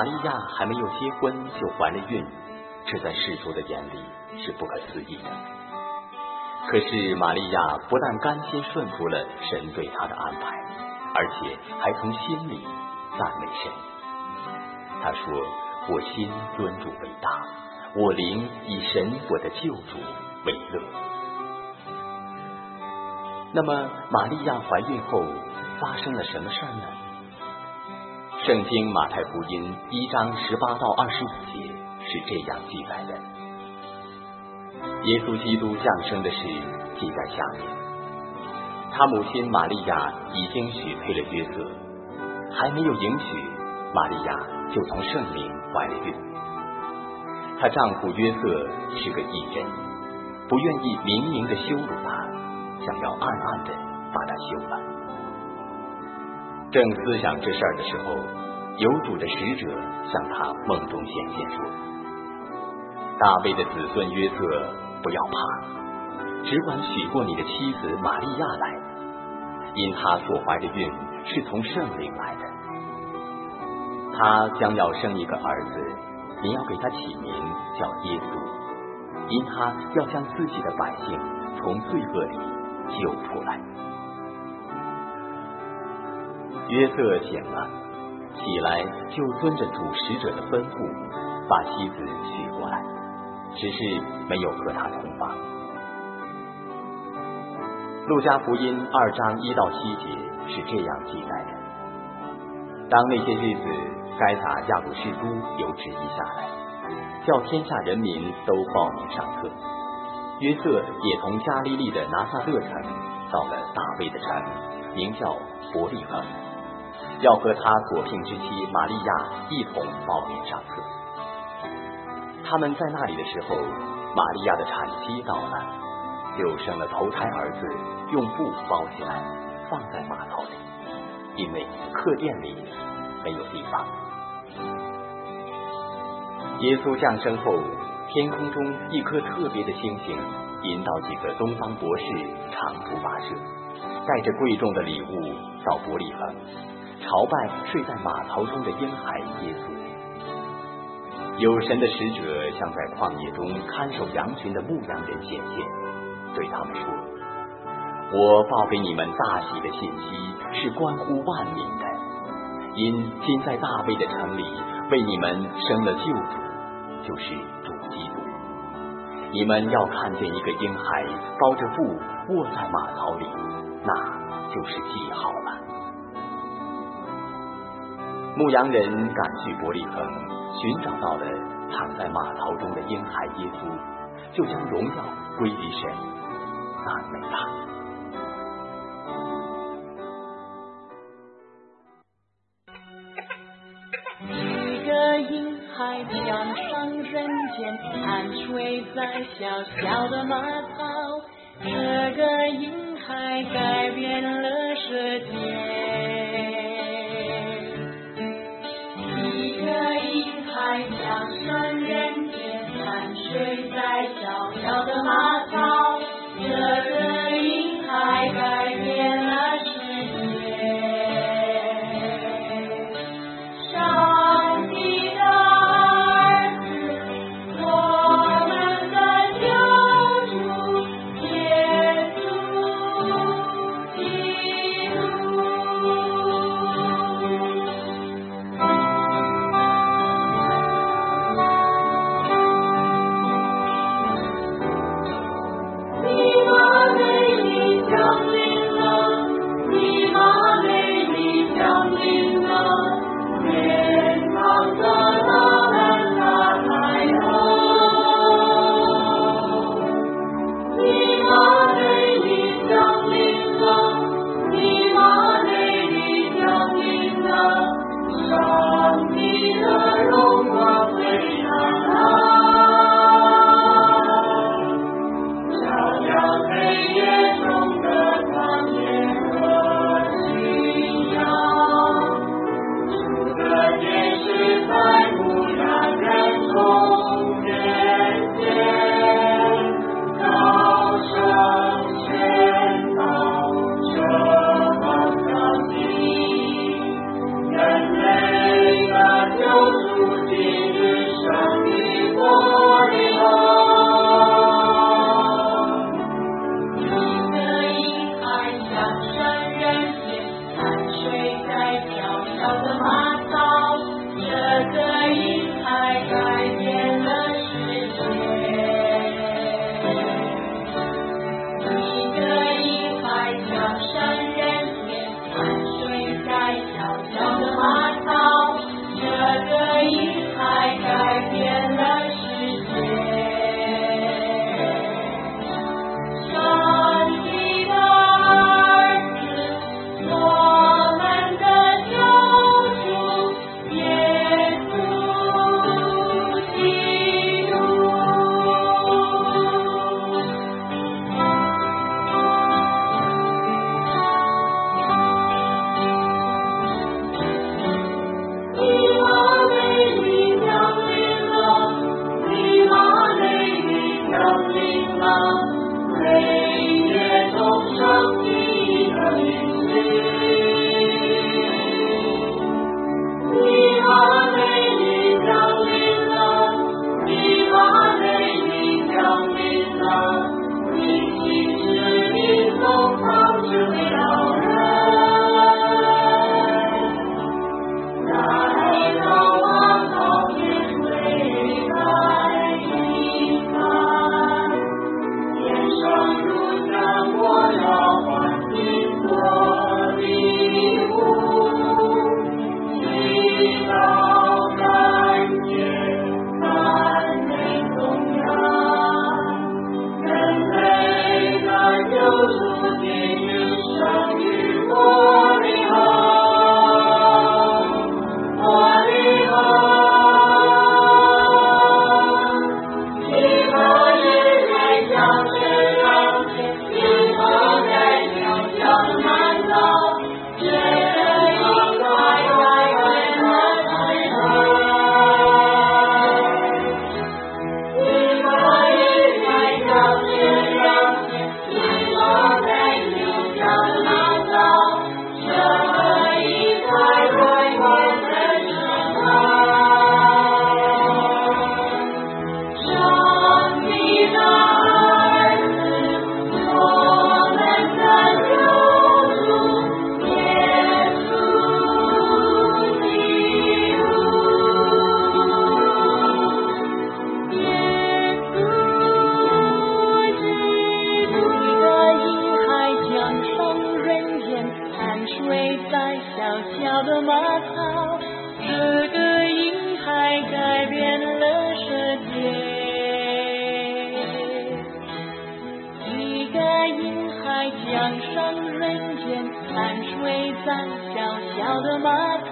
玛利亚还没有结婚就怀了孕，这在世俗的眼里是不可思议的。可是玛利亚不但甘心顺服了神对她的安排，而且还从心里赞美神。她说：我心尊主为大，我灵以神我的救主为乐。那么玛利亚怀孕后发生了什么事呢？圣经马太福音1章18到25节是这样记载的。耶稣基督降生的事记在下面。他母亲玛利亚已经许配了约瑟，还没有迎娶，玛利亚就从圣灵怀了孕。她丈夫约瑟是个义人，不愿意明明的羞辱她，想要暗暗的把她休了。正思想这事儿的时候，有主的使者向他梦中显现说：大卫的子孙约瑟，不要怕，只管许过你的妻子玛利亚来，因她所怀的孕是从圣灵来的。她将要生一个儿子，你要给他起名叫耶稣，因他要将自己的百姓从罪恶里救出来。约瑟醒了，起来就遵着主使者的吩咐，把妻子娶过来，只是没有和他同房。路加福音2章1到7节是这样记载的：当那些日子，该撒亚鲁士都有旨意下来，叫天下人民都报名上册。约瑟也从加利利的拿撒勒城到了大卫的城，名叫伯利恒，要和他所聘之妻玛利亚一同报名上册。他们在那里的时候，玛利亚的产期到了，就生了头胎儿子，用布包起来，放在马槽里，因为客店里没有地方。耶稣降生后，天空中一颗特别的星星引导几个东方博士长途跋涉，带着贵重的礼物到伯利恒，朝拜睡在马槽中的婴孩耶稣。有神的使者向在旷野中看守羊群的牧羊人显现，对他们说：我报给你们大喜的信息，是关乎万民的，因今在大卫的城里为你们生了救主，就是主基督。你们要看见一个婴孩包着布卧在马槽里，那就是记号了。牧羊人赶去伯利恒，寻找到了躺在马槽中的婴孩耶稣，就将荣耀归于神，赞美他。 一个婴孩降生人间，安睡在小小的马槽，这个婴孩改变了世界。一个婴孩降生人间，安睡在小小的马槽，这个婴孩改变了世界。上帝的儿子，我们的救主耶稣基督。 变了世界。一个婴孩降生人间，汗水在小小的马